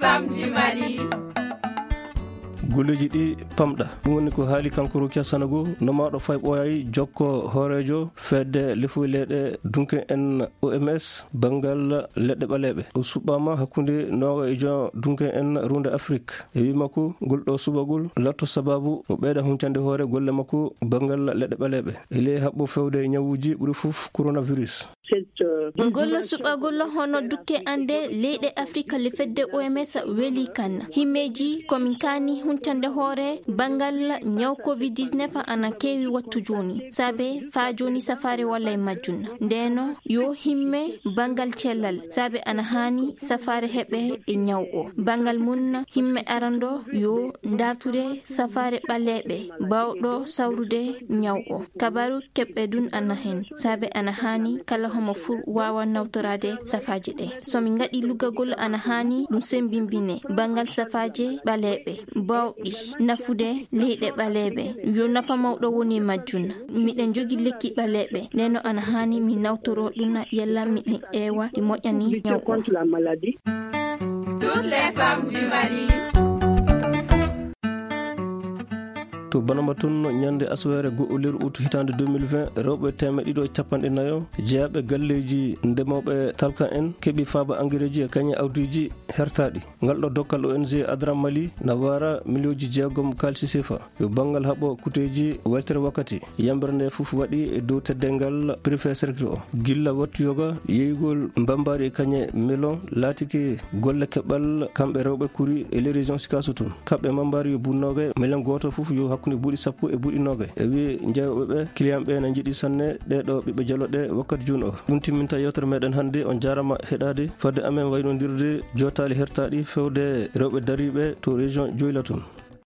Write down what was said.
femmes du Mali. golleji ɗi pamɗa ɗum woni ko haali kanko Rokia Sanogo nomaɗo fay ɓooyayi jokko hoorejo fedde lefuy leɗɗe dunken en OMS bangal leɗɗe ɓaleɓe o suɓɓama hakkude noga e jon dunken en runde Afrique e wi makko ngol ɗo subagol latto sababu o ɓeyda huncande hoore golle makko bangal leɗɗe ɓaleɓe ele haɓɓo fewde ñawuji ɓuuri fof coronavirus. Ngollo suɓagollo hono dukke ande leyɗe Afrique le fedde OMS weli kan himmeji komin kani huntande hoore bangal ñaw covid-19 ana kewi wattu joni sabe fa joni safare walla e majjunna ndeno yo himme bangal cellal sabe ana hani safare heɓe e ñaw o bangal mun himme arando yo dartude safare ɓaleɓe bawɗo sawrude ñaw o kabaru keɓɓe dun ana hen sabe ana hani kala homo fur wawa nawtorade safaji ɗe somin gaɗi lugagol ana hani ɗum sembimbine bangal safaje ɓaleɓe bawɗi nafude leyɗe ɓaleɓe yo nafa mawɗo woni majjuna miɗen jogi lekki ɓaleɓe neno ana hani min nawtoro ɗum yalla miɗen ewa ɗi moƴƴani ñaw o. Toutes les femmes du Mali. to banama tun ñande aswere go'olir ut hitande 2020 rewɓe 150 jeyaɓe galleji ndemoɓe talka en keeɓi faaba engrais ji e kañe awdiji hertaɗi ngal ɗo dokkal ONG Adram Mali na wara milioji jeegom kalsi sefa yo banggal haɓo kuteji waltere wakkati yambere nde fof waɗi e dow teddengal préfet cercle o gilla wattuyoga yeygol mbambari e kañe melon laatiki golle keɓɓal kamɓe rewɓe kuri e les région Sikasso tun kamɓe mbambari yo bunnoga million goto fof yo hakkude buuɗi sappo e buuɗi noga e wi jeewoɓeɓe client ɓe ne jiiɗi sanne ɗeɗo ɓiɓɓe jaloɗe wakkati joni o ɗum timminta yewtere meɗen hannde on jarama heɗade fadde amen waynodirde jotali hertaɗi fewde rewɓe dariɓe to région Dioyla tun.